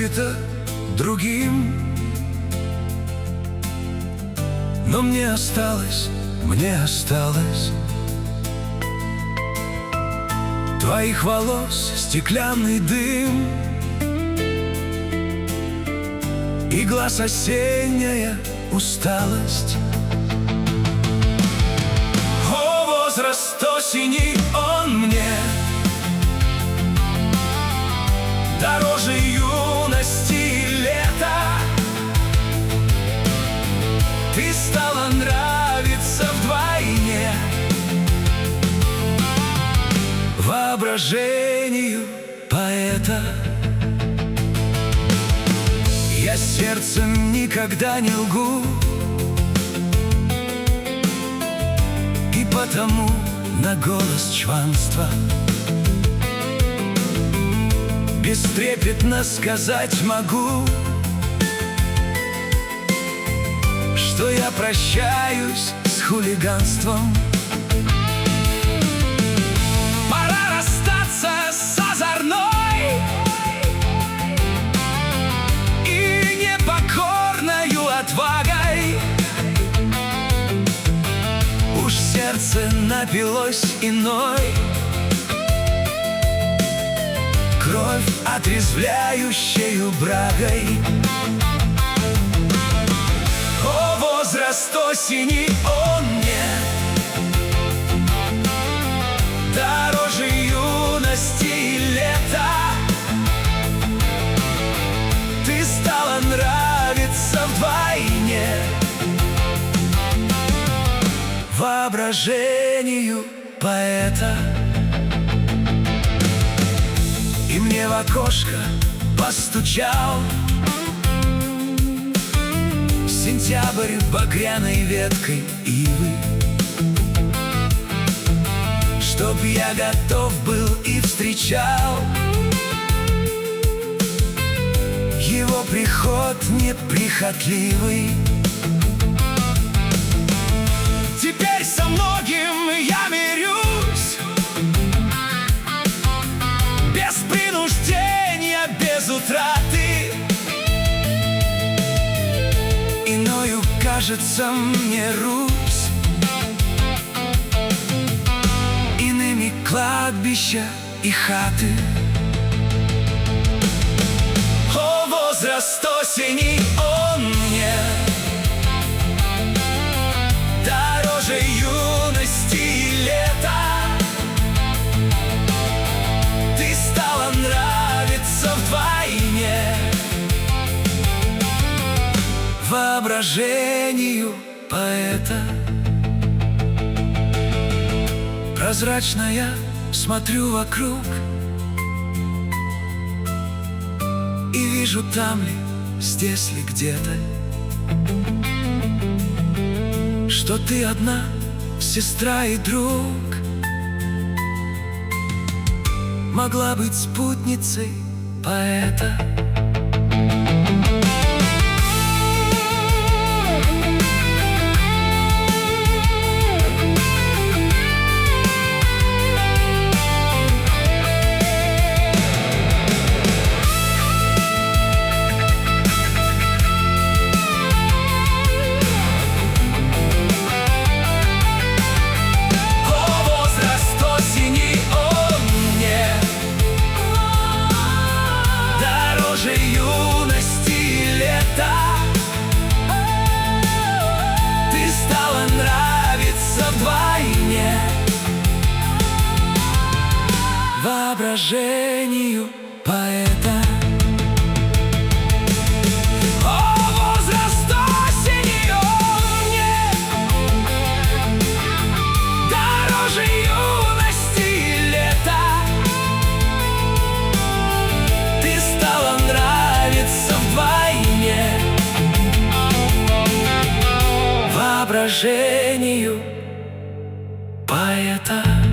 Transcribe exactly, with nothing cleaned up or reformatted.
забыто другим. Но мне осталось, мне осталось твоих волос стеклянный дым и глаз осенняя усталость. О, возраст осени, он мне дороже юности и лета. Ты стала нравиться вдвойне воображению поэта. Я сердцем никогда не лгу, и потому на голос чванства бестрепетно сказать могу, что я прощаюсь с хулиганством. Пора расстаться с озорной и непокорною отвагой. Уж сердце напилось иной, кровь отрезвляющею брагой. О, возраст осени, он мне дороже юности и лета. Ты стала нравиться вдвойне воображению поэта. И мне в окошко постучал сентябрь багряной веткой ивы, чтоб я готов был и встречал его приход неприхотливый. Теперь со многим я мирюсь, без принуждения, без утраты. Иною кажется мне Русь, иными кладбища и хаты. О, возраст осени, он мне дороже юности и лета. Ты стала нравиться вдвойне воображению поэта. Прозрачно я смотрю вокруг и вижу, там ли, здесь ли где-то, что ты одна, сестра и друг, могла быть спутницей поэта. Юности и лета. Ты стала нравиться вдвойне воображению поэта. О, возраст осени, он мне дороже юности и лета. Ты стала нравиться вдвойне воображению поэта.